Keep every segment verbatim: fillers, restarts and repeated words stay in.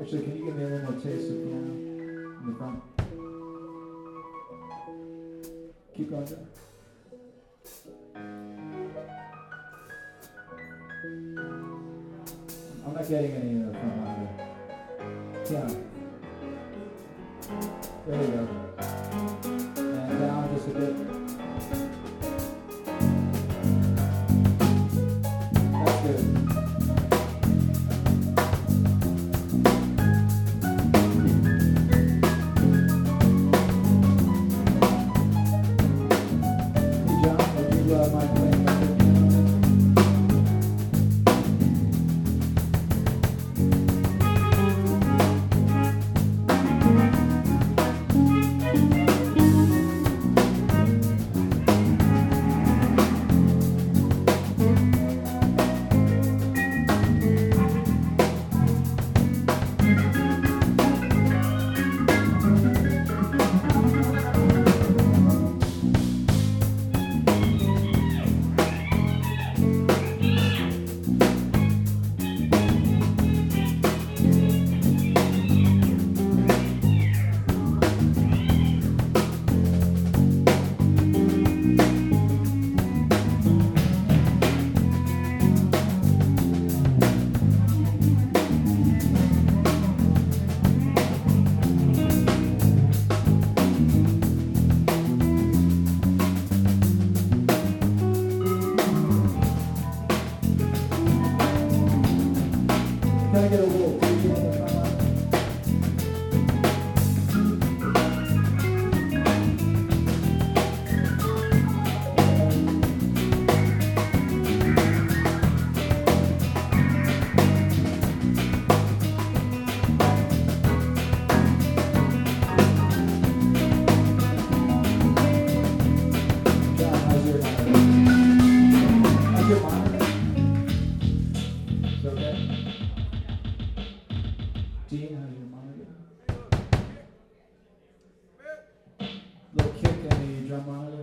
Actually, can you give me a little more taste of piano in the front? Keep going, John. I'm not getting any uh, from monitor. Piano. There you go. And down just a bit. That's good. Hey John, would you uh, mind playing back the piano? Can I get a little preview on the front line? John, how's your monitor? How's your monitor? Is it okay? Dean, how's your monitor? Little kick in the drum monitor.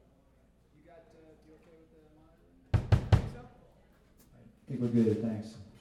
I think we're good, thanks.